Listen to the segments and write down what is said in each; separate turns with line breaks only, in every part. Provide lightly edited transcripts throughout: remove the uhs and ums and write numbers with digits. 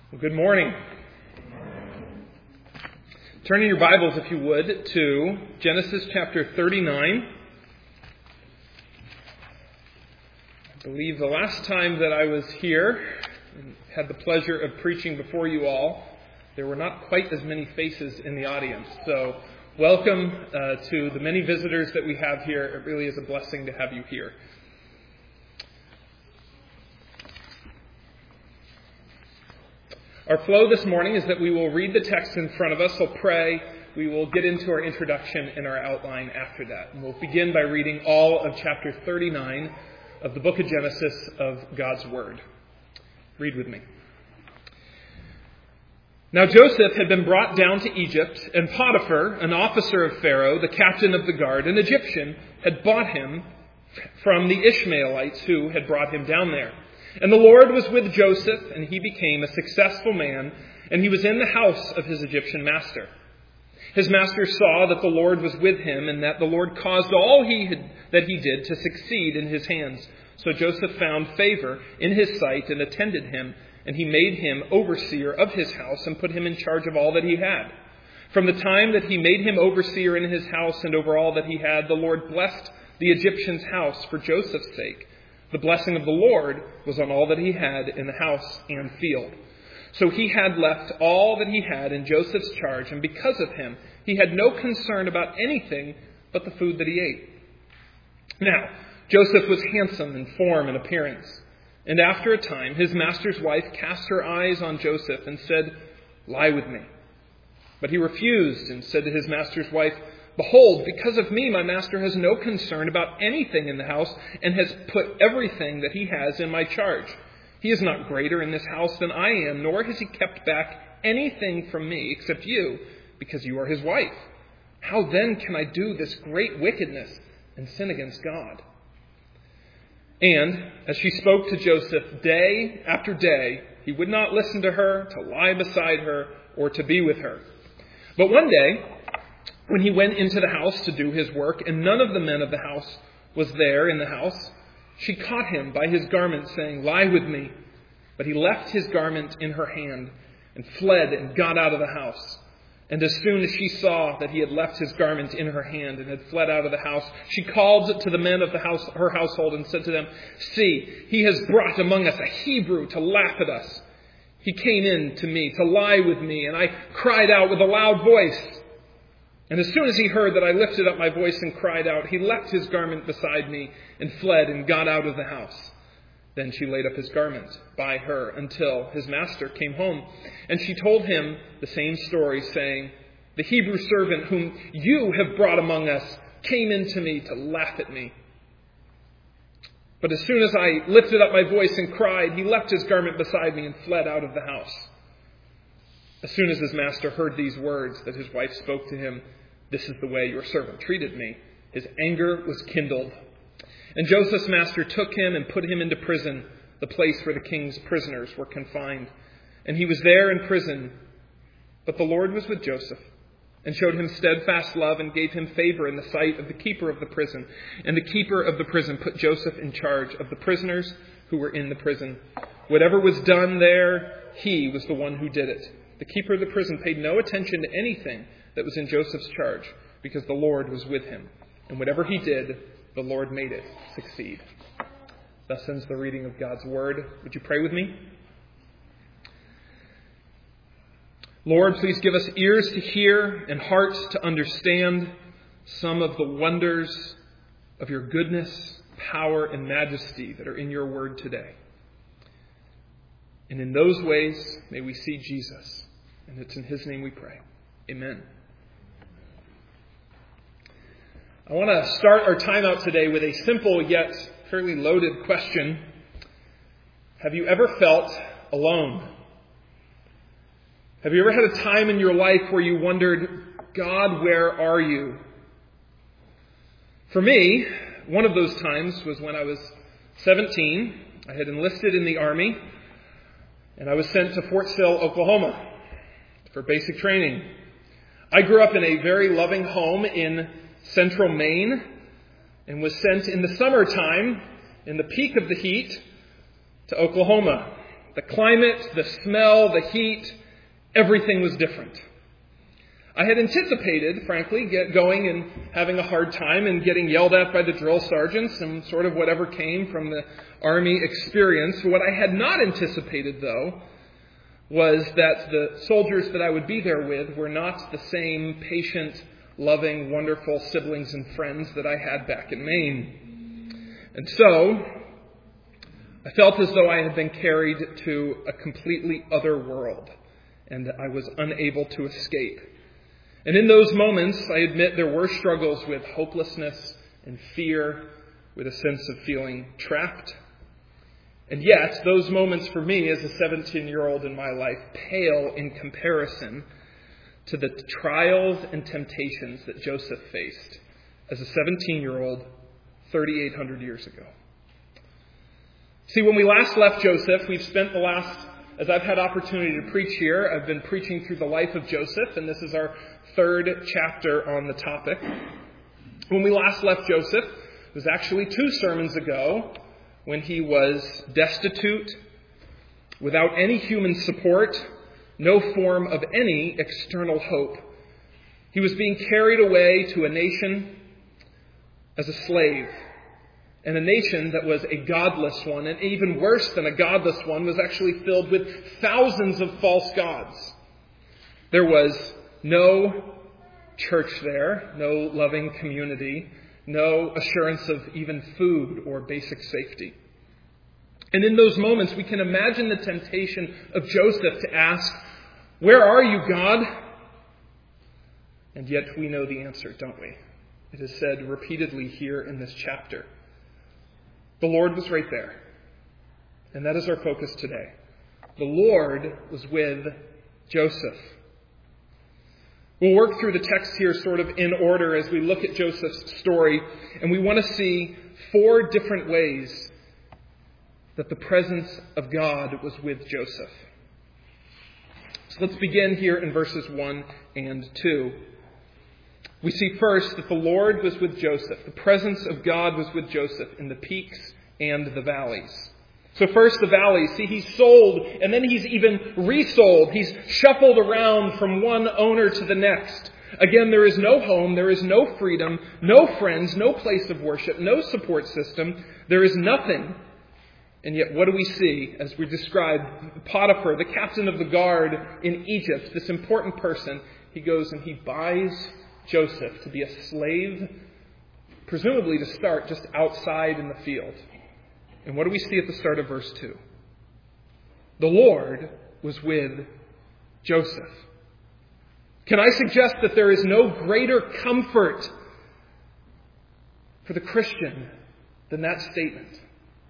Well, good morning. Turn in your Bibles, if you would, to Genesis chapter 39. I believe the last time that I was here and had the pleasure of preaching before you all, there were not quite as many faces in the audience. So welcome to the many visitors that we have here. It really is a blessing to have you here. Our flow this morning is that we will read the text in front of us, we'll pray, we will get into our introduction and our outline after that. And we'll begin by reading all of chapter 39 of the book of Genesis of God's Word. Read with me. Now Joseph had been brought down to Egypt, and Potiphar, an officer of Pharaoh, the captain of the guard, an Egyptian, had bought him from the Ishmaelites who had brought him down there. And the Lord was with Joseph, and he became a successful man, and he was in the house of his Egyptian master. His master saw that the Lord was with him, and that the Lord caused all that he did to succeed in his hands. So Joseph found favor in his sight and attended him, and he made him overseer of his house and put him in charge of all that he had. From the time that he made him overseer in his house and over all that he had, the Lord blessed the Egyptian's house for Joseph's sake. The blessing of the Lord was on all that he had in the house and field. So he had left all that he had in Joseph's charge, and because of him, he had no concern about anything but the food that he ate. Now, Joseph was handsome in form and appearance, and after a time, his master's wife cast her eyes on Joseph and said, "Lie with me." But he refused and said to his master's wife, "Behold, because of me, my master has no concern about anything in the house and has put everything that he has in my charge. He is not greater in this house than I am, nor has he kept back anything from me except you, because you are his wife. How then can I do this great wickedness and sin against God?" And as she spoke to Joseph day after day, he would not listen to her, to lie beside her, or to be with her. But one day, when he went into the house to do his work, and none of the men of the house was there in the house, she caught him by his garment, saying, "Lie with me." But he left his garment in her hand and fled and got out of the house. And as soon as she saw that he had left his garment in her hand and had fled out of the house, she called to the men of the house, her household, and said to them, "See, he has brought among us a Hebrew to laugh at us. He came in to me to lie with me, and I cried out with a loud voice. And as soon as he heard that I lifted up my voice and cried out, he left his garment beside me and fled and got out of the house." Then she laid up his garment by her until his master came home. And she told him the same story, saying, "The Hebrew servant whom you have brought among us came in to me to laugh at me. But as soon as I lifted up my voice and cried, he left his garment beside me and fled out of the house." As soon as his master heard these words that his wife spoke to him, "This is the way your servant treated me," his anger was kindled. And Joseph's master took him and put him into prison, the place where the king's prisoners were confined. And he was there in prison. But the Lord was with Joseph and showed him steadfast love and gave him favor in the sight of the keeper of the prison. And the keeper of the prison put Joseph in charge of the prisoners who were in the prison. Whatever was done there, he was the one who did it. The keeper of the prison paid no attention to anything that was in Joseph's charge, because the Lord was with him. And whatever he did, the Lord made it succeed. Thus ends the reading of God's Word. Would you pray with me? Lord, please give us ears to hear and hearts to understand some of the wonders of your goodness, power, and majesty that are in your Word today. And in those ways, may we see Jesus. And it's in his name we pray. Amen. I want to start our time out today with a simple yet fairly loaded question. Have you ever felt alone? Have you ever had a time in your life where you wondered, "God, where are you?" For me, one of those times was when I was 17. I had enlisted in the Army, and I was sent to Fort Sill, Oklahoma, for basic training. I grew up in a very loving home in central Maine and was sent in the summertime, in the peak of the heat, to Oklahoma. The climate, the smell, the heat, everything was different. I had anticipated, frankly, going and having a hard time and getting yelled at by the drill sergeants and sort of whatever came from the Army experience. What I had not anticipated, though, was that the soldiers that I would be there with were not the same patient, loving, wonderful siblings and friends that I had back in Maine. And so, I felt as though I had been carried to a completely other world, and I was unable to escape. And in those moments, I admit there were struggles with hopelessness and fear, with a sense of feeling trapped. And yet, those moments for me as a 17-year-old in my life pale in comparison to the trials and temptations that Joseph faced as a 17-year-old 3,800 years ago. See, when we last left Joseph, we've spent as I've had opportunity to preach here, I've been preaching through the life of Joseph, and this is our third chapter on the topic. When we last left Joseph, it was actually 2 sermons ago, when he was destitute, without any human support, no form of any external hope. He was being carried away to a nation as a slave, and a nation that was a godless one, and even worse than a godless one, was actually filled with thousands of false gods. There was no church there, no loving community, no assurance of even food or basic safety. And in those moments, we can imagine the temptation of Joseph to ask, "Where are you, God?" And yet we know the answer, don't we? It is said repeatedly here in this chapter. The Lord was right there. And that is our focus today. The Lord was with Joseph. We'll work through the text here sort of in order as we look at Joseph's story. And we want to see 4 different ways that the presence of God was with Joseph. So let's begin here in verses 1 and 2. We see first that the Lord was with Joseph. The presence of God was with Joseph in the peaks and the valleys. So first the valleys. See, he's sold and then he's even resold. He's shuffled around from one owner to the next. Again, there is no home, there is no freedom, no friends, no place of worship, no support system. There is nothing. And yet what do we see as we describe Potiphar, the captain of the guard in Egypt, this important person? He goes and he buys Joseph to be a slave, presumably to start just outside in the field. And what do we see at the start of verse 2? The Lord was with Joseph. Can I suggest that there is no greater comfort for the Christian than that statement?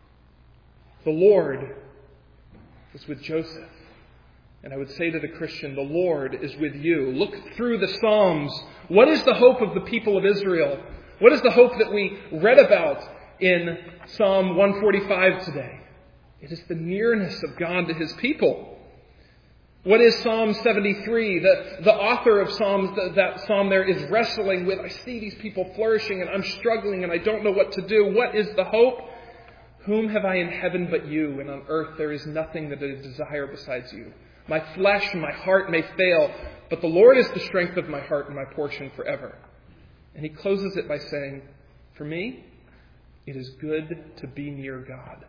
The Lord was with Joseph. And I would say to the Christian, the Lord is with you. Look through the Psalms. What is the hope of the people of Israel? What is the hope that we read about in Psalm 145 today? It is the nearness of God to his people. What is Psalm 73? The author of Psalms, that psalm there is wrestling with, I see these people flourishing and I'm struggling and I don't know what to do. What is the hope? Whom have I in heaven but you? And on earth there is nothing that I desire besides you. My flesh and my heart may fail, but the Lord is the strength of my heart and my portion forever. And he closes it by saying, for me, it is good to be near God.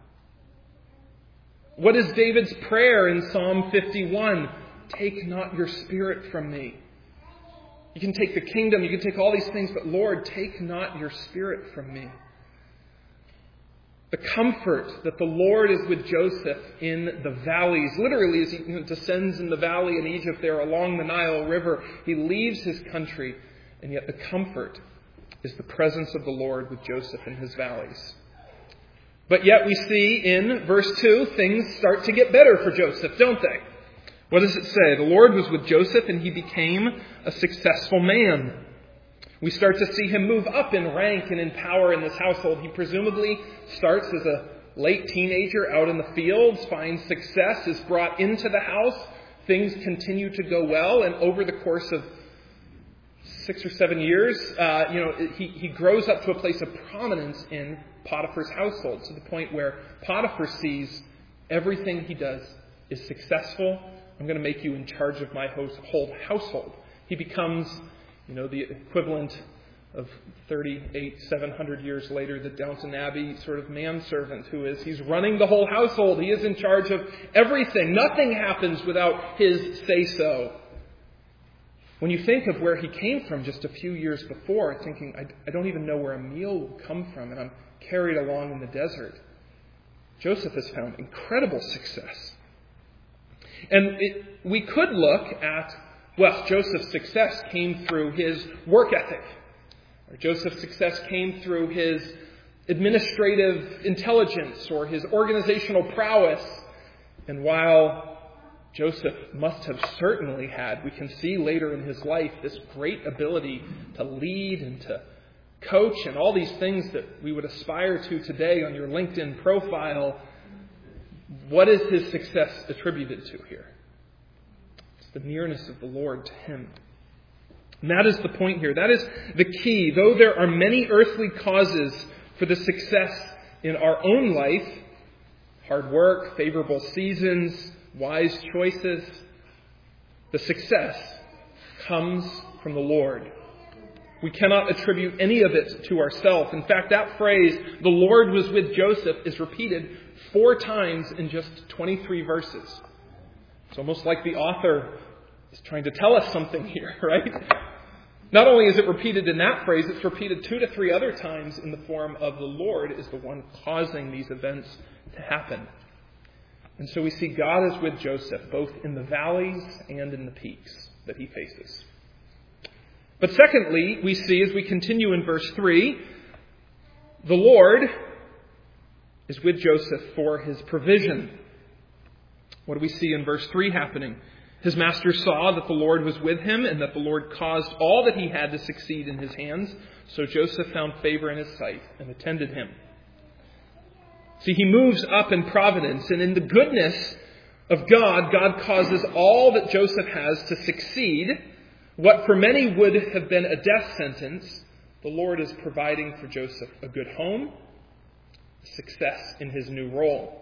What is David's prayer in Psalm 51? Take not your spirit from me. You can take the kingdom, you can take all these things, but Lord, take not your spirit from me. The comfort that the Lord is with Joseph in the valleys. Literally, as he descends in the valley in Egypt there along the Nile River, he leaves his country, and yet the comfort is the presence of the Lord with Joseph in his valleys. But yet we see in verse 2, things start to get better for Joseph, don't they? What does it say? The Lord was with Joseph and he became a successful man. We start to see him move up in rank and in power in this household. He presumably starts as a late teenager out in the fields, finds success, is brought into the house. Things continue to go well, and over the course of 6 or 7 years, he grows up to a place of prominence in Potiphar's household, to the point where Potiphar sees everything he does is successful, I'm going to make you in charge of my whole household. He becomes, the equivalent of 700 years later, the Downton Abbey sort of manservant he's running the whole household. He is in charge of everything. Nothing happens without his say-so. When you think of where he came from just a few years before, thinking, I don't even know where a meal will come from, and I'm carried along in the desert. Joseph has found incredible success. And we could look at, Joseph's success came through his work ethic. Or Joseph's success came through his administrative intelligence or his organizational prowess. And while Joseph must have certainly had, we can see later in his life, this great ability to lead and to coach and all these things that we would aspire to today on your LinkedIn profile. What is his success attributed to here? It's the nearness of the Lord to him. And that is the point here. That is the key. Though there are many earthly causes for the success in our own life, hard work, favorable seasons, wise choices, the success comes from the Lord. We cannot attribute any of it to ourselves. In fact, that phrase, the Lord was with Joseph, is repeated 4 times in just 23 verses. It's almost like the author is trying to tell us something here, right? Not only is it repeated in that phrase, it's repeated 2 to 3 other times in the form of the Lord is the one causing these events to happen. And so we see God is with Joseph, both in the valleys and in the peaks that he faces. But secondly, we see as we continue in verse 3, the Lord is with Joseph for his provision. What do we see in verse 3 happening? His master saw that the Lord was with him and that the Lord caused all that he had to succeed in his hands. So Joseph found favor in his sight and attended him. See, he moves up in providence, and in the goodness of God, God causes all that Joseph has to succeed. What for many would have been a death sentence, the Lord is providing for Joseph a good home, success in his new role.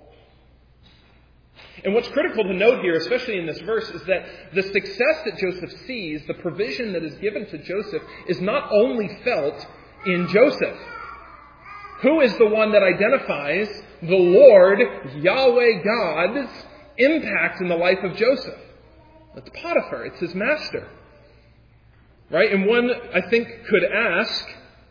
And what's critical to note here, especially in this verse, is that the success that Joseph sees, the provision that is given to Joseph, is not only felt in Joseph. Who is the one that identifies the Lord, Yahweh God's impact in the life of Joseph? It's Potiphar. It's his master. Right? And one, I think, could ask,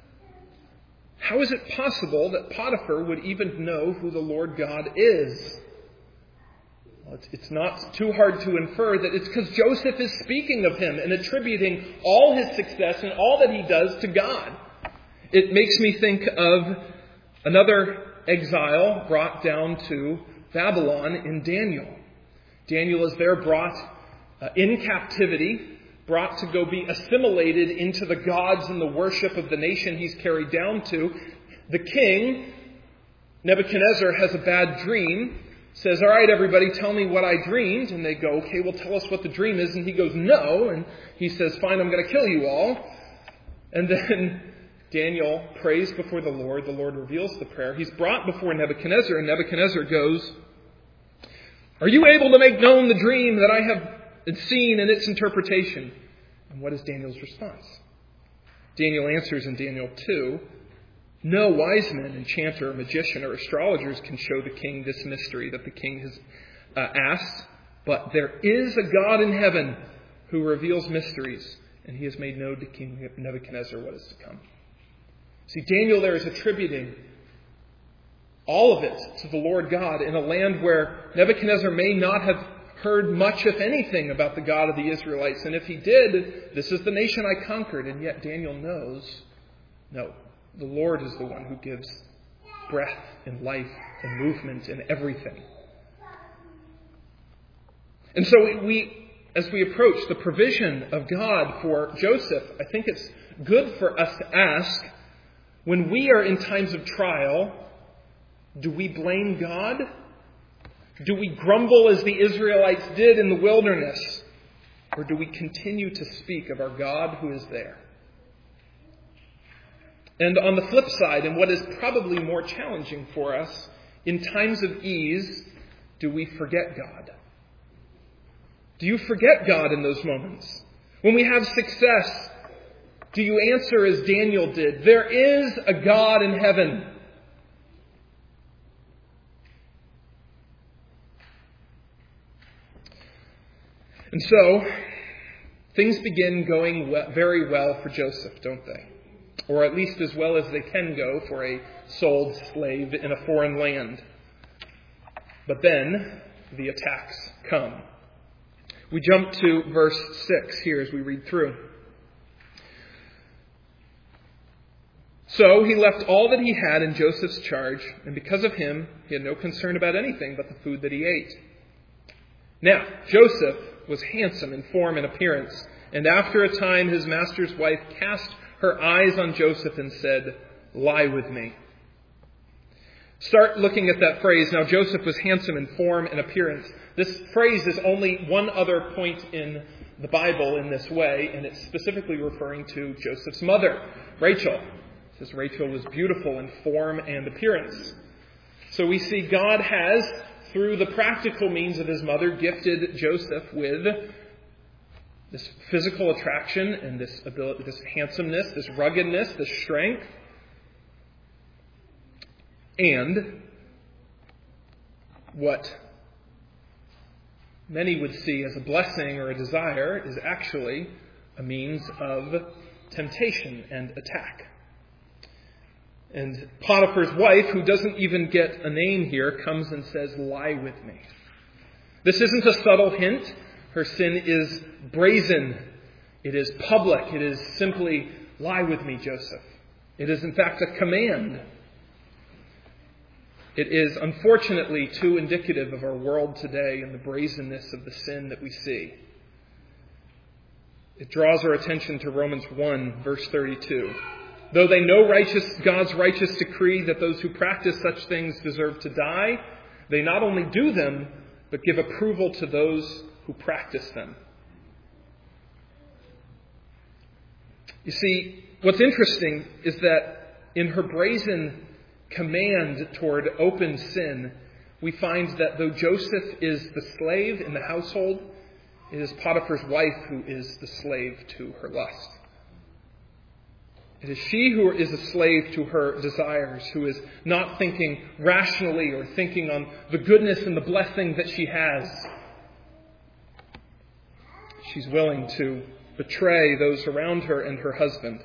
how is it possible that Potiphar would even know who the Lord God is? Well, it's not too hard to infer that it's because Joseph is speaking of him and attributing all his success and all that he does to God. It makes me think of another exile brought down to Babylon in Daniel. Daniel is there brought in captivity, brought to go be assimilated into the gods and the worship of the nation he's carried down to. The king, Nebuchadnezzar, has a bad dream, says, all right, everybody, tell me what I dreamed. And they go, okay, well, tell us what the dream is. And he goes, no. And he says, fine, I'm going to kill you all. And then Daniel prays before the Lord. The Lord reveals the prayer. He's brought before Nebuchadnezzar, and Nebuchadnezzar goes, are you able to make known the dream that I have seen and its interpretation? And what is Daniel's response? Daniel answers in Daniel 2, no wise man, enchanter, magician, or astrologers can show the king this mystery that the king has asked, but there is a God in heaven who reveals mysteries, and he has made known to King Nebuchadnezzar what is to come. See, Daniel there is attributing all of it to the Lord God in a land where Nebuchadnezzar may not have heard much, if anything, about the God of the Israelites. And if he did, this is the nation I conquered. And yet Daniel knows, no, the Lord is the one who gives breath and life and movement and everything. And so as we approach the provision of God for Joseph, I think it's good for us to ask, when we are in times of trial, do we blame God? Do we grumble as the Israelites did in the wilderness? Or do we continue to speak of our God who is there? And on the flip side, and what is probably more challenging for us, in times of ease, do we forget God? Do you forget God in those moments? When we have success, do you answer as Daniel did? There is a God in heaven. And so, things begin going very well for Joseph, don't they? Or at least as well as they can go for a sold slave in a foreign land. But then, the attacks come. We jump to verse 6 here as we read through. So he left all that he had in Joseph's charge, and because of him, he had no concern about anything but the food that he ate. Now, Joseph was handsome in form and appearance, and after a time his master's wife cast her eyes on Joseph and said, "Lie with me." Start looking at that phrase. Now, Joseph was handsome in form and appearance. This phrase is only one other point in the Bible in this way, and it's specifically referring to Joseph's mother, Rachel. It says Rachel was beautiful in form and appearance. So we see God has, through the practical means of his mother, gifted Joseph with this physical attraction and this ability, this handsomeness, this ruggedness, this strength. And what many would see as a blessing or a desire is actually a means of temptation and attack. And Potiphar's wife, who doesn't even get a name here, comes and says, "Lie with me." This isn't a subtle hint. Her sin is brazen. It is public. It is simply, "Lie with me, Joseph." It is in fact a command. It is unfortunately too indicative of our world today and the brazenness of the sin that we see. It draws our attention to Romans 1, verse 32. Though they know God's righteous decree that those who practice such things deserve to die, they not only do them, but give approval to those who practice them. You see, what's interesting is that in her brazen command toward open sin, we find that though Joseph is the slave in the household, it is Potiphar's wife who is the slave to her lust. It is she who is a slave to her desires, who is not thinking rationally or thinking on the goodness and the blessing that she has. She's willing to betray those around her and her husband.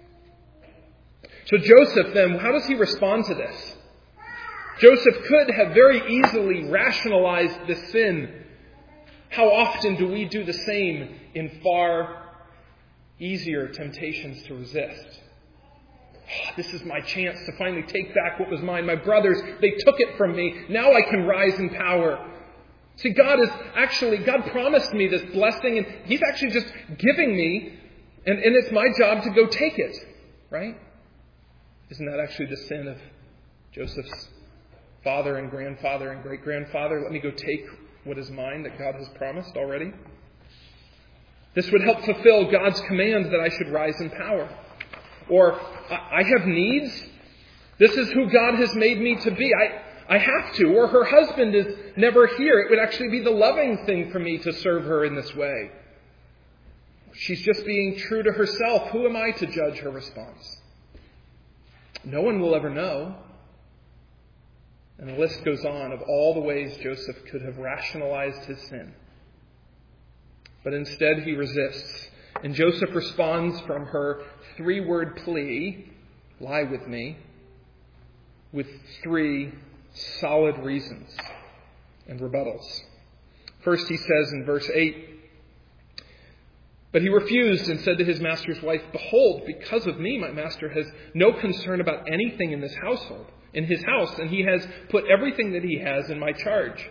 So Joseph, then, how does he respond to this? Joseph could have very easily rationalized this sin. How often do we do the same in far easier temptations to resist? Oh, this is my chance to finally take back what was mine. My brothers, they took it from me. Now I can rise in power. See, God promised me this blessing, and he's actually just giving me, and it's my job to go take it, right? Isn't that actually the sin of Joseph's father and grandfather and great-grandfather? Let me go take what is mine that God has promised already. This would help fulfill God's command that I should rise in power. Or, I have needs. This is who God has made me to be. I have to. Or her husband is never here. It would actually be the loving thing for me to serve her in this way. She's just being true to herself. Who am I to judge her response? No one will ever know. And the list goes on of all the ways Joseph could have rationalized his sin. But instead he resists. And Joseph responds from her 3-word plea, "Lie with me," with 3 solid reasons and rebuttals. First he says in verse 8, "But he refused and said to his master's wife, 'Behold, because of me, my master has no concern about anything in this household, in his house, and he has put everything that he has in my charge.'"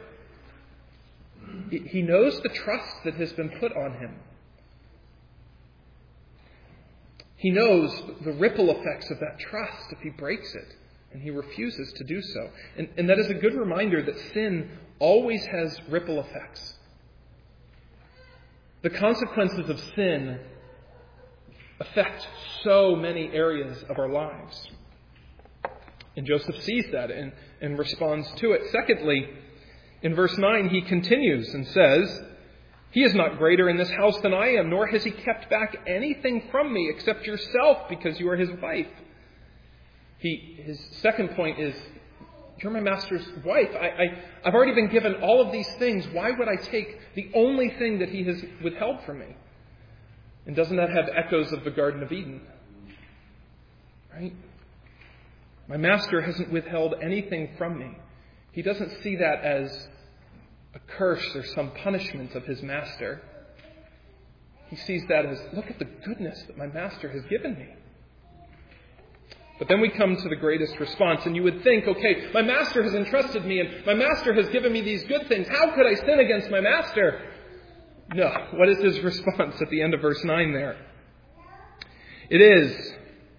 He knows the trust that has been put on him. He knows the ripple effects of that trust if he breaks it, and he refuses to do so. And that is a good reminder that sin always has ripple effects. The consequences of sin affect so many areas of our lives. And Joseph sees that and responds to it. Secondly, in verse 9, he continues and says, He is not greater in this house than I am, nor has he kept back anything from me except yourself, because you are his wife. His second point is, you're my master's wife. I've already been given all of these things. Why would I take the only thing that he has withheld from me? And doesn't that have echoes of the Garden of Eden? Right? My master hasn't withheld anything from me. He doesn't see that as a curse or some punishment of his master. He sees that as, look at the goodness that my master has given me. But then we come to the greatest response, and you would think, okay, my master has entrusted me, and my master has given me these good things. How could I sin against my master? No. What is his response at the end of verse 9 there? It is,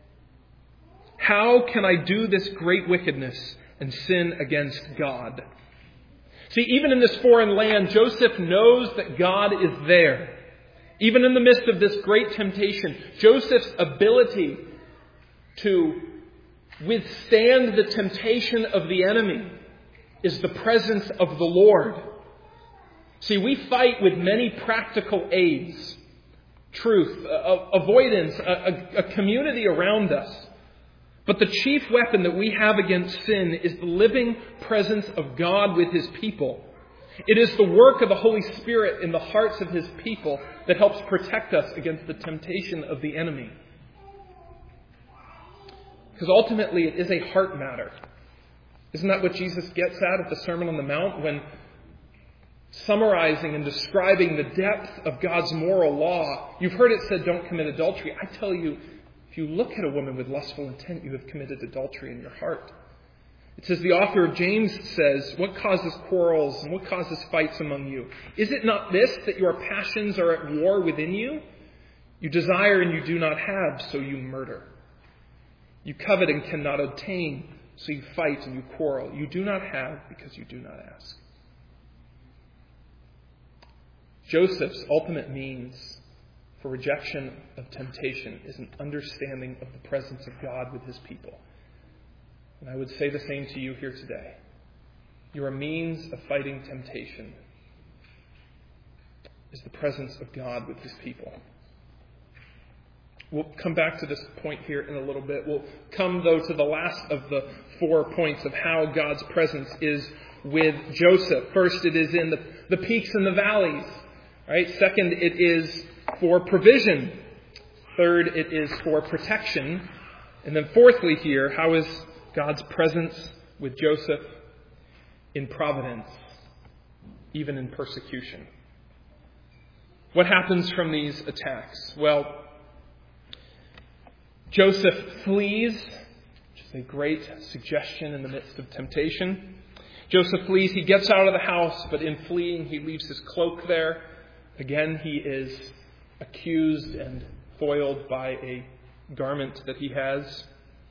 how can I do this great wickedness and sin against God? See, even in this foreign land, Joseph knows that God is there. Even in the midst of this great temptation, Joseph's ability to withstand the temptation of the enemy is the presence of the Lord. See, we fight with many practical aids. Truth, avoidance, a community around us. But the chief weapon that we have against sin is the living presence of God with his people. It is the work of the Holy Spirit in the hearts of his people that helps protect us against the temptation of the enemy. Because ultimately it is a heart matter. Isn't that what Jesus gets at the Sermon on the Mount when summarizing and describing the depth of God's moral law? You've heard it said, don't commit adultery. I tell you, if you look at a woman with lustful intent, you have committed adultery in your heart. It says, the author of James says, what causes quarrels and what causes fights among you? Is it not this, that your passions are at war within you? You desire and you do not have, so you murder. You covet and cannot obtain, so you fight and you quarrel. You do not have because you do not ask. Joseph's ultimate means for rejection of temptation is an understanding of the presence of God with his people. And I would say the same to you here today. Your means of fighting temptation is the presence of God with his people. We'll come back to this point here in a little bit. We'll come, though, to the last of the 4 points of how God's presence is with Joseph. First, it is in the peaks and the valleys. Right? Second, it is for provision. Third, it is for protection. And then fourthly here, how is God's presence with Joseph in providence, even in persecution? What happens from these attacks? Well, Joseph flees, which is a great suggestion in the midst of temptation. Joseph flees. He gets out of the house, but in fleeing, he leaves his cloak there. Again, he is accused and foiled by a garment that he has.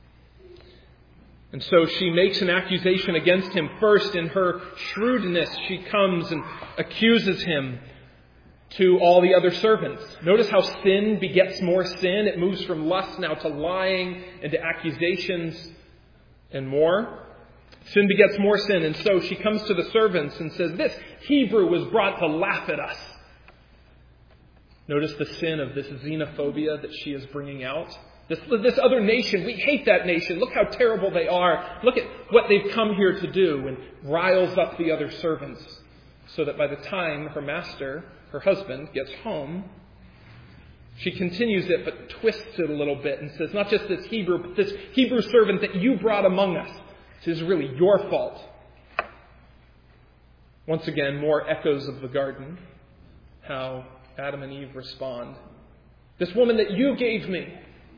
And so she makes an accusation against him. First, in her shrewdness, she comes and accuses him to all the other servants. Notice how sin begets more sin. It moves from lust now to lying and to accusations and more. Sin begets more sin. And so she comes to the servants and says, this Hebrew was brought to laugh at us. Notice the sin of this xenophobia that she is bringing out. This other nation, we hate that nation. Look how terrible they are. Look at what they've come here to do, and riles up the other servants so that by the time her master, her husband, gets home, she continues it but twists it a little bit and says, not just this Hebrew servant that you brought among us. This is really your fault. Once again, more echoes of the garden. How Adam and Eve respond. This woman that you gave me.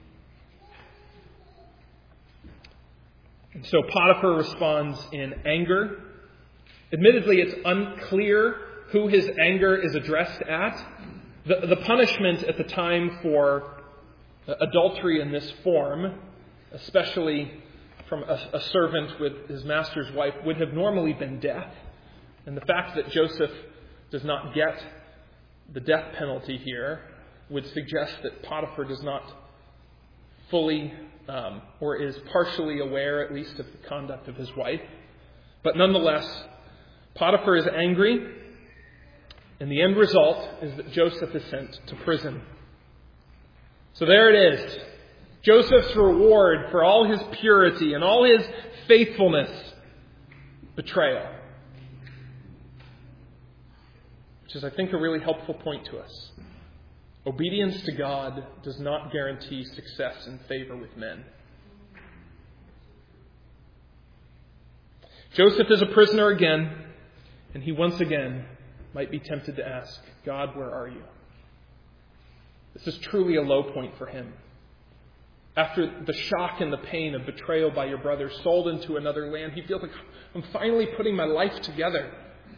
And so Potiphar responds in anger. Admittedly, it's unclear who his anger is addressed at. The punishment at the time for adultery in this form, especially from a servant with his master's wife, would have normally been death. And the fact that Joseph does not get the death penalty here would suggest that Potiphar does not fully or is partially aware, at least, of the conduct of his wife. But nonetheless, Potiphar is angry, And the end result is that Joseph is sent to prison. So there it is. Joseph's reward for all his purity and all his faithfulness. Betrayal. Which is, I think, a really helpful point to us. Obedience to God does not guarantee success and favor with men. Joseph is a prisoner again, and he once again might be tempted to ask, God, where are you? This is truly a low point for him. After the shock and the pain of betrayal by your brother, sold into another land, he feels like, I'm finally putting my life together.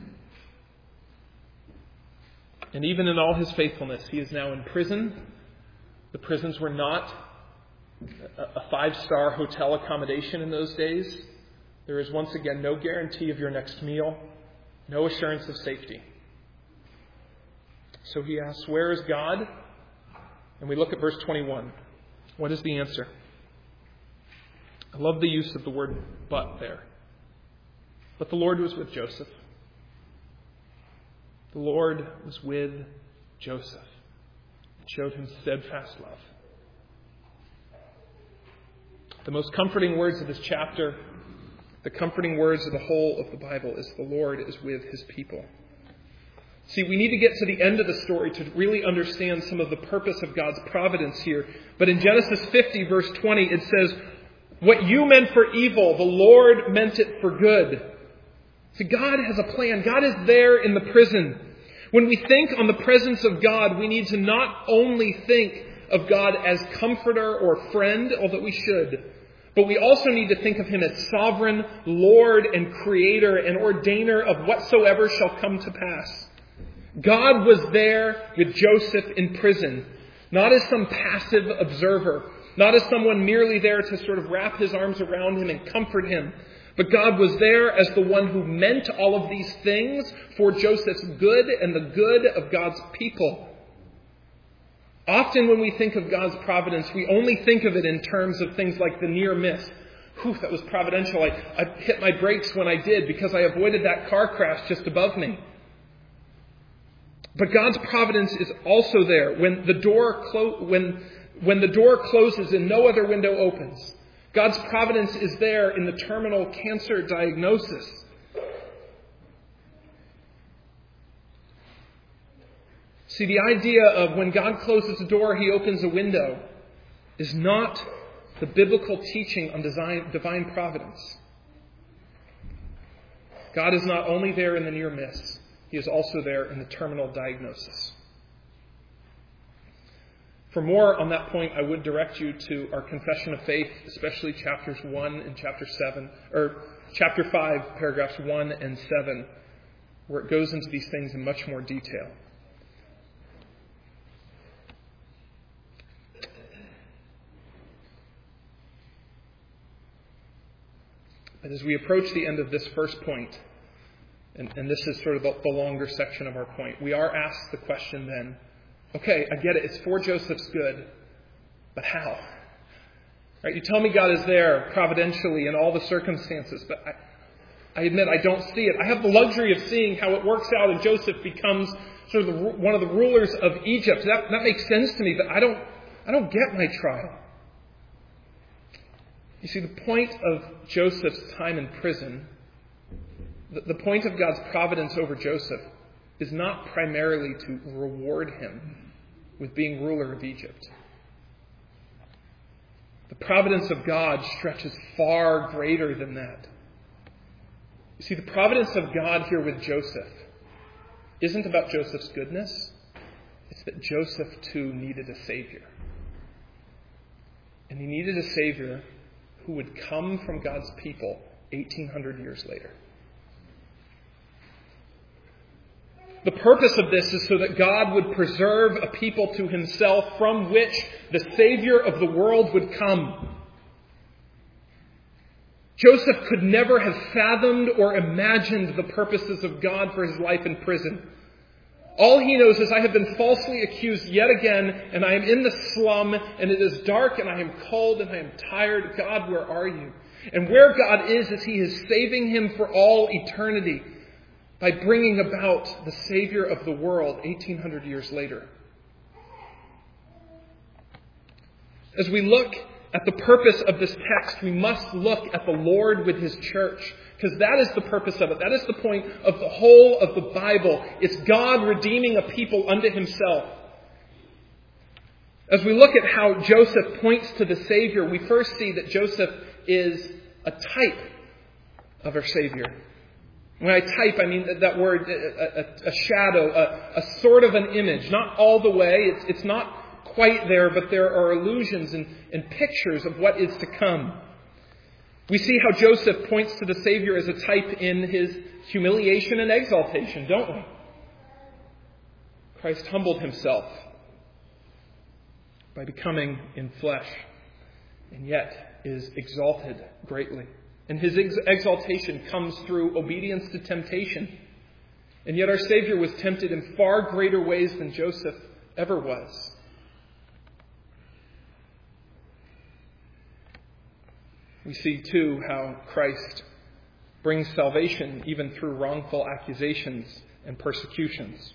And even in all his faithfulness, he is now in prison. The prisons were not a 5-star hotel accommodation in those days. There is once again no guarantee of your next meal, no assurance of safety. So he asks, where is God? And we look at verse 21. What is the answer? I love the use of the word but there. But the Lord was with Joseph. The Lord was with Joseph and showed him steadfast love. The most comforting words of this chapter, the comforting words of the whole of the Bible, is the Lord is with his people. See, we need to get to the end of the story to really understand some of the purpose of God's providence here. But in Genesis 50, verse 20, it says, what you meant for evil, the Lord meant it for good. See, God has a plan. God is there in the prison. When we think on the presence of God, we need to not only think of God as comforter or friend, although we should, but we also need to think of him as sovereign Lord and creator and ordainer of whatsoever shall come to pass. God was there with Joseph in prison, not as some passive observer, not as someone merely there to sort of wrap his arms around him and comfort him. But God was there as the one who meant all of these things for Joseph's good and the good of God's people. Often when we think of God's providence, we only think of it in terms of things like the near miss. Whew, that was providential. I hit my brakes when I did because I avoided that car crash just above me. But God's providence is also there when the door closes and no other window opens. God's providence is there in the terminal cancer diagnosis. See, the idea of when God closes a door, he opens a window is not the biblical teaching on divine providence. God is not only there in the near miss, he is also there in the terminal diagnosis. For more on that point, I would direct you to our Confession of Faith, especially chapters 1 and chapter 7, or chapter 5, paragraphs 1 and 7, where it goes into these things in much more detail. But as we approach the end of this first point, and this is sort of the longer section of our point, we are asked the question then, okay, I get it, it's for Joseph's good, but how? Right? You tell me God is there providentially in all the circumstances, but I admit I don't see it. I have the luxury of seeing how it works out and Joseph becomes sort of one of the rulers of Egypt. That makes sense to me, but I don't get my trial. You see, the point of Joseph's time in prison, the point of God's providence over Joseph, is not primarily to reward him with being ruler of Egypt. The providence of God stretches far greater than that. You see, the providence of God here with Joseph isn't about Joseph's goodness. It's that Joseph too needed a Savior. And he needed a Savior who would come from God's people 1,800 years later. The purpose of this is so that God would preserve a people to himself from which the Savior of the world would come. Joseph could never have fathomed or imagined the purposes of God for his life in prison. All he knows is, I have been falsely accused yet again, and I am in the slum, and it is dark, and I am cold, and I am tired. God, where are you? And where God is he is saving him for all eternity. by bringing about the Savior of the world 1,800 years later. As we look at the purpose of this text, we must look at the Lord with His church, because that is the purpose of it. That is the point of the whole of the Bible. It's God redeeming a people unto Himself. As we look at how Joseph points to the Savior, we first see that Joseph is a type of our Savior. When I type, I mean that word, a shadow, a sort of an image. Not all the way. It's not quite there, but there are allusions and pictures of what is to come. We see how Joseph points to the Savior as a type in his humiliation and exaltation, don't we? Christ humbled Himself by becoming in flesh, and yet is exalted greatly. And His exaltation comes through obedience to temptation. And yet our Savior was tempted in far greater ways than Joseph ever was. We see, too, how Christ brings salvation even through wrongful accusations and persecutions.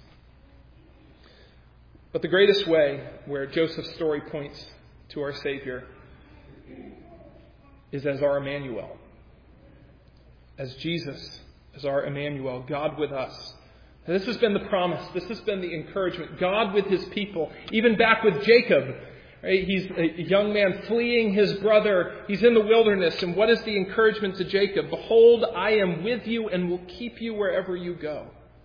But the greatest way where Joseph's story points to our Savior is as our Emmanuel. As Jesus, as our Emmanuel, God with us. And this has been the promise. This has been the encouragement. God with His people. Even back with Jacob. Right? He's a young man fleeing his brother. He's in the wilderness. And what is the encouragement to Jacob? Behold, I am with you and will keep you wherever you go.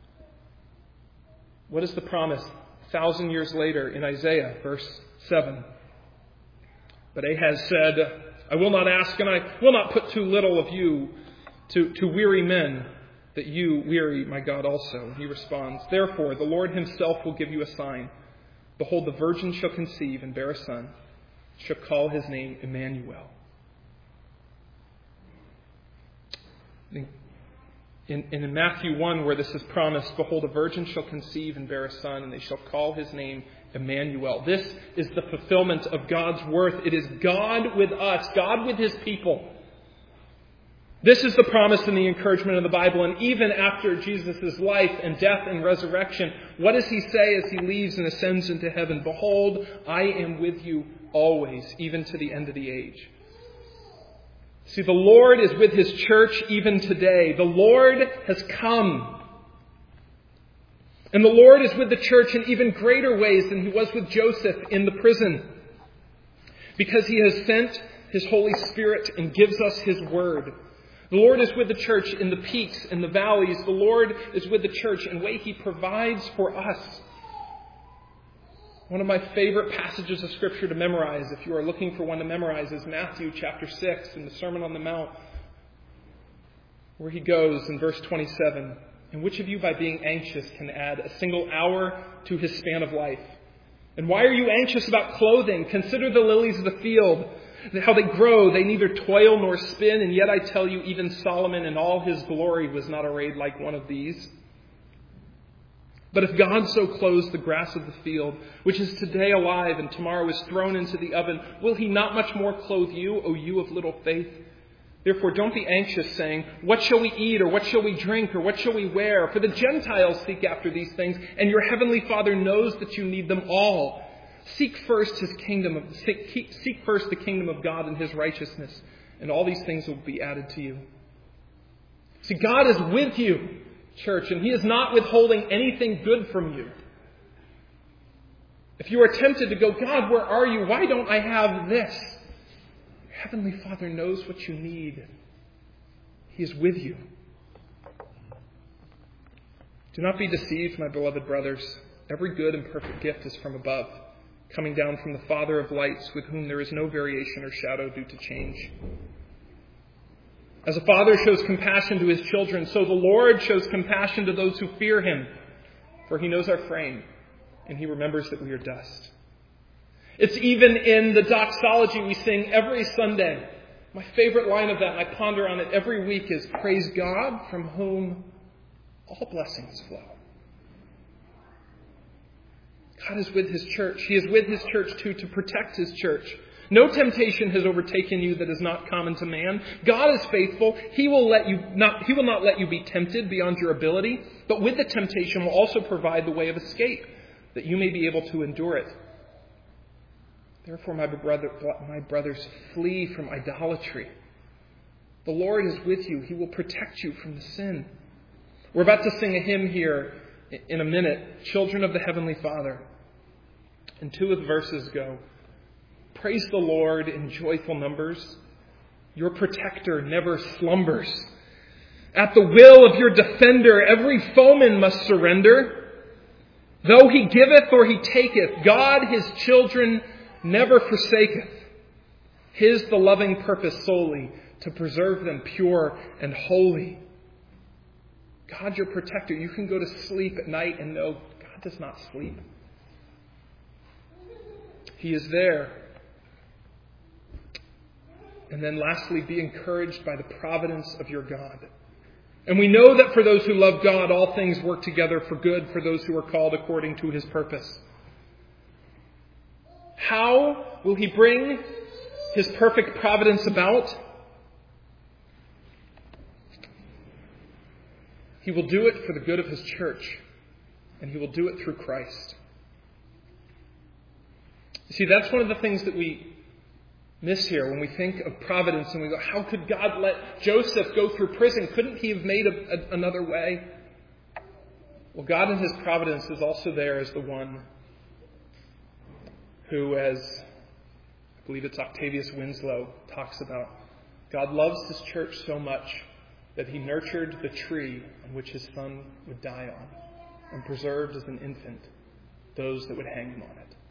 What is the promise 1,000 years later in Isaiah, verse 7? But Ahaz said, I will not ask, and I will not put too little of you to weary men, that you weary my God also. He responds, therefore, the Lord Himself will give you a sign. Behold, the virgin shall conceive and bear a son, shall call his name Emmanuel. In Matthew 1, where this is promised, behold, a virgin shall conceive and bear a son, and they shall call his name Emmanuel. This is the fulfillment of God's worth. It is God with us, God with His people. This is the promise and the encouragement of the Bible. And even after Jesus' life and death and resurrection, what does He say as He leaves and ascends into heaven? Behold, I am with you always, even to the end of the age. See, the Lord is with His church even today. The Lord has come. And the Lord is with the church in even greater ways than He was with Joseph in the prison. Because He has sent His Holy Spirit and gives us His word. The Lord is with the church in the peaks and the valleys. The Lord is with the church in the way He provides for us. One of my favorite passages of Scripture to memorize, if you are looking for one to memorize, is Matthew chapter 6 in the Sermon on the Mount, where He goes in verse 27, and which of you by being anxious can add a single hour to his span of life? And why are you anxious about clothing? Consider the lilies of the field, how they grow, they neither toil nor spin, and yet I tell you, even Solomon in all his glory was not arrayed like one of these. But if God so clothes the grass of the field, which is today alive and tomorrow is thrown into the oven, will He not much more clothe you, O you of little faith? Therefore don't be anxious, saying, what shall we eat, or what shall we drink, or what shall we wear? For the Gentiles seek after these things, and your heavenly Father knows that you need them all. Seek first the kingdom of God and His righteousness, and all these things will be added to you. See, God is with you, church, and He is not withholding anything good from you. If you are tempted to go, God, where are you? Why don't I have this? Your Heavenly Father knows what you need. He is with you. Do not be deceived, my beloved brothers. Every good and perfect gift is from above, coming down from the Father of lights, with whom there is no variation or shadow due to change. As a father shows compassion to his children, so the Lord shows compassion to those who fear Him. For He knows our frame, and He remembers that we are dust. It's even in the doxology we sing every Sunday. My favorite line of that, and I ponder on it every week, is, praise God from whom all blessings flow. God is with His church. He is with His church, too, to protect His church. No temptation has overtaken you that is not common to man. God is faithful. He will not let you be tempted beyond your ability, but with the temptation will also provide the way of escape, that you may be able to endure it. Therefore, my brothers, flee from idolatry. The Lord is with you. He will protect you from the sin. We're about to sing a hymn here in a minute, Children of the Heavenly Father. And 2 of the verses go, praise the Lord in joyful numbers. Your protector never slumbers. At the will of your defender, every foeman must surrender. Though he giveth or he taketh, God his children never forsaketh. His the loving purpose solely, to preserve them pure and holy. God your protector. You can go to sleep at night and know God does not sleep. He is there. And then lastly, be encouraged by the providence of your God. And we know that for those who love God, all things work together for good for those who are called according to his purpose. How will he bring his perfect providence about? He will do it for the good of his church, and he will do it through Christ. You see, that's one of the things that we miss here when we think of providence and we go, how could God let Joseph go through prison? Couldn't he have made another way? Well, God in his providence is also there as the one who, as I believe it's Octavius Winslow talks about, God loves his church so much that he nurtured the tree on which his son would die on and preserved as an infant those that would hang him on it.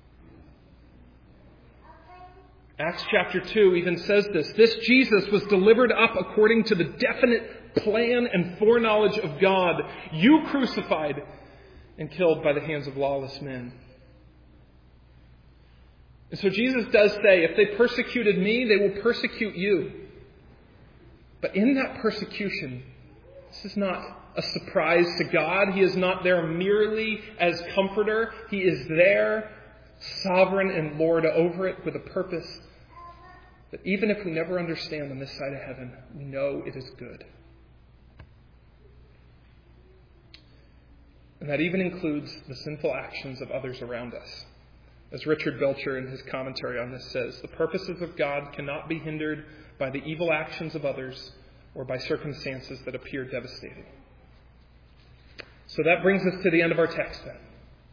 Acts chapter 2 even says this. This Jesus was delivered up according to the definite plan and foreknowledge of God. You crucified and killed by the hands of lawless men. And so Jesus does say, if they persecuted me, they will persecute you. But in that persecution, this is not a surprise to God. He is not there merely as comforter. He is there, sovereign and Lord over it, with a purpose that even if we never understand on this side of heaven, we know it is good. And that even includes the sinful actions of others around us. As Richard Belcher in his commentary on this says, the purposes of God cannot be hindered by the evil actions of others or by circumstances that appear devastating. So that brings us to the end of our text then.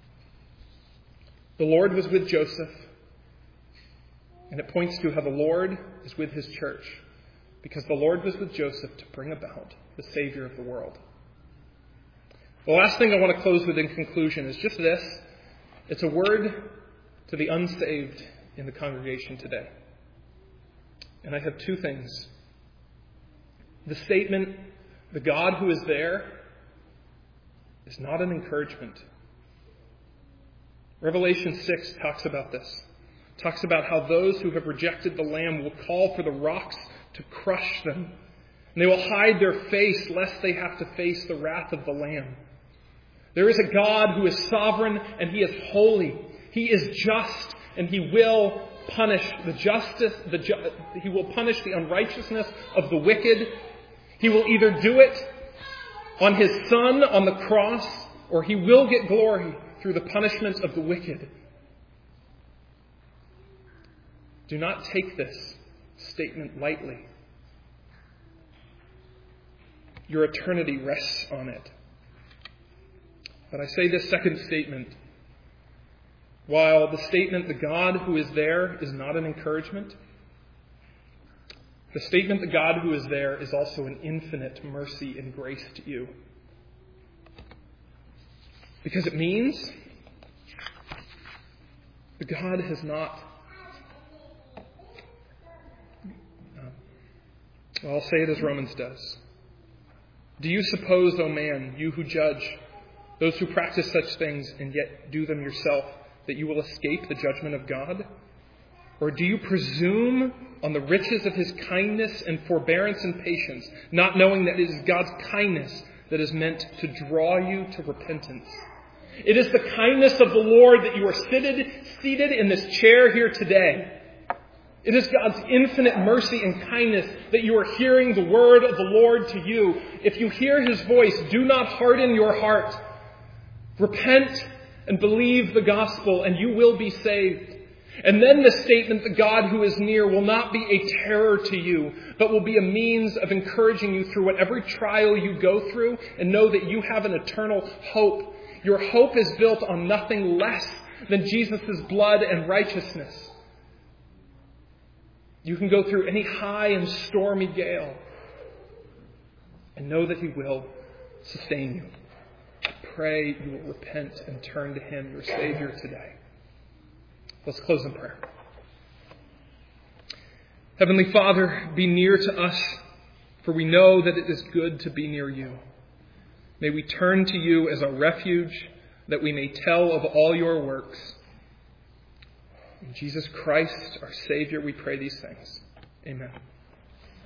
The Lord was with Joseph, and it points to how the Lord is with his church, because the Lord was with Joseph to bring about the Savior of the world. The last thing I want to close with in conclusion is just this. It's a word to the unsaved in the congregation today. And I have 2 things. The statement, the God who is there, is not an encouragement. Revelation 6 talks about this. It talks about how those who have rejected the Lamb will call for the rocks to crush them. And they will hide their face lest they have to face the wrath of the Lamb. There is a God who is sovereign and he is holy. He is just and he will punish he will punish the unrighteousness of the wicked. He will either do it on his Son on the cross, or he will get glory through the punishment of the wicked. Do not take this statement lightly. Your eternity rests on it. But I say this second statement, while the statement, the God who is there, is not an encouragement, the statement, the God who is there, is also an infinite mercy and grace to you. Because it means the God has not, I'll say it as Romans does. Do you suppose, O man, you who judge, those who practice such things and yet do them yourself, that you will escape the judgment of God? Or do you presume on the riches of his kindness and forbearance and patience, not knowing that it is God's kindness that is meant to draw you to repentance? It is the kindness of the Lord that you are seated in this chair here today. It is God's infinite mercy and kindness that you are hearing the word of the Lord to you. If you hear his voice, do not harden your heart. Repent and believe the gospel, and you will be saved. And then the statement that God who is near will not be a terror to you, but will be a means of encouraging you through whatever trial you go through, and know that you have an eternal hope. Your hope is built on nothing less than Jesus' blood and righteousness. You can go through any high and stormy gale and know that he will sustain you. I pray you will repent and turn to him, your Savior, today. Let's close in prayer. Heavenly Father, be near to us, for we know that it is good to be near you. May we turn to you as a refuge, that we may tell of all your works. In Jesus Christ, our Savior, we pray these things. Amen.